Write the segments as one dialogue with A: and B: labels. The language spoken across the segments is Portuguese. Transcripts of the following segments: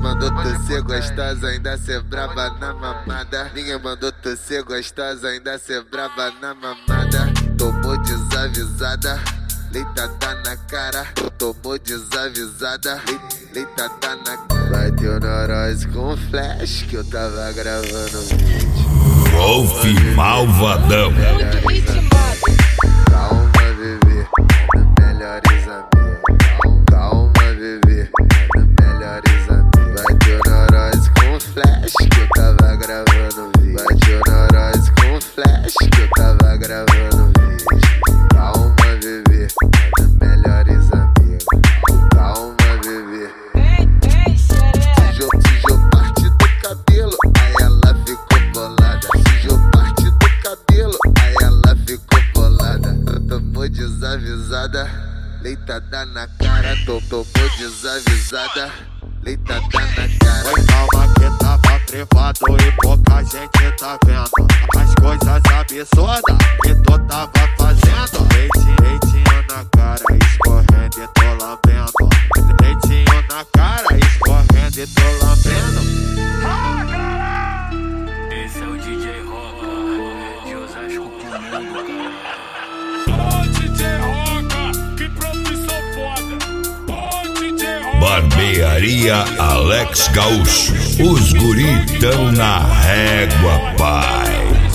A: mandou tu ser gostosa, ainda ser braba na mamada. Ninguém mandou tu ser gostosa, ainda ser braba na mamada. Tomou desavisada, leitada na cara. Tomou desavisada, leitada na cara. Bateu neurose com flash que eu tava gravando vídeo.
B: Wolf Malvadão.
A: Calma, bebê, melhores amigos. Calma, bebê, melhores amigos. Bateu neurose com flash que eu tava gravando vídeo. Bateu neurose com flash que eu tava gravando vídeo. Calma, bebê, melhores amigos. Calma, bebê. Sujou parte do cabelo, aí ela ficou bolada. Sujou parte do cabelo, aí ela ficou bolada. Tomou desavisada, leitada na cara. Tomou desavisada, leitada na cara.
C: Oi, calma que tava privado e pouca gente tá vendo as coisas absurdas que tu tava fazendo. Leitinho na cara, escorrendo e tô lambendo. Leitinho na cara, escorrendo e tô lambendo.
D: Esse é o DJ Roca, de Osasco pro mundo, cara. Ô DJ Roca, que profissão foda. Ô DJ Roca.
B: Barbearia Alex Gaúcho. Os guri tão na régua, pai.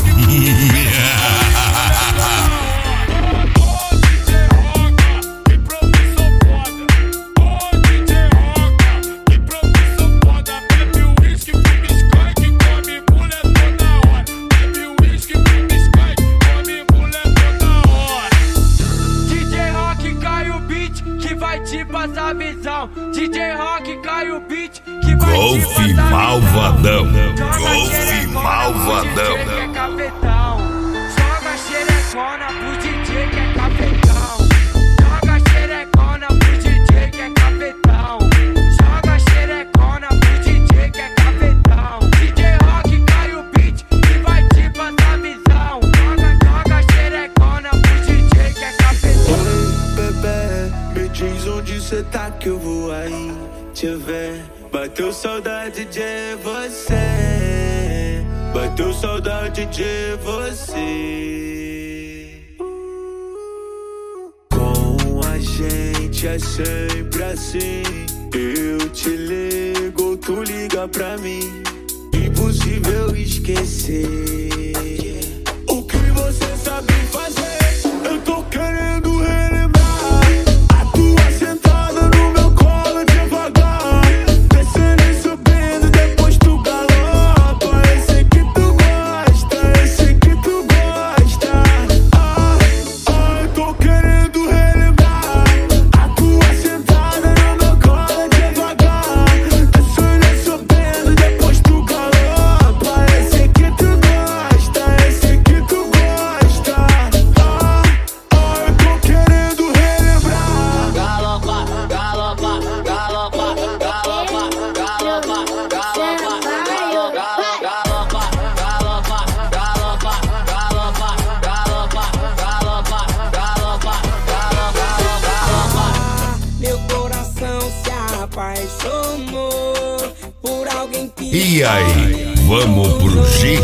E: Passa a visão, DJ Rock cai o beat que vai
B: Wolf Malvadão. Wolf Malvadão.
E: DJ que é cafetão, joga xerecona pro DJ que é cafetão. Joga xerecona pro DJ que é cafetão. Joga xerecona pro DJ que é cafetão. DJ Rock cai o beat que vai te passar a visão. Joga xerecona pro DJ que é cafetão.
F: Oi, bebê, me diz onde cê tá que eu vou aí te ver. Bateu saudade de você. Bateu saudade de você. Com a gente é sempre assim. Eu te ligo, tu liga pra mim. Impossível esquecer o que você sabe fazer. Eu tô querendo relembrar.
B: E aí, vamos pro G?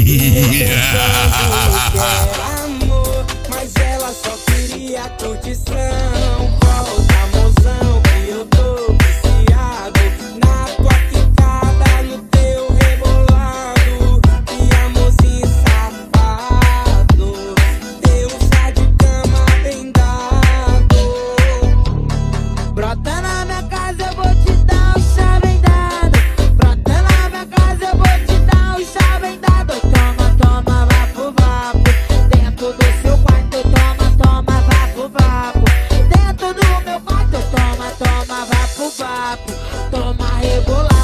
E: Amor, mas ela só queria curtição. Volta, mozão, que eu tô viciado na tua quicada, no teu rebolado. E amorzinho safado, teu chá de cama bem dado. Brota na minha casa, eu vou te dar o chá bem dado. Brota na minha casa, eu vou te dar o chá bem dado. Toma, toma, vapo, vapo. Dentro do seu quarto, toma, toma, vapo, vapo. Dentro do meu quarto, toma, toma, vapo, vapo. Toma, rebolar.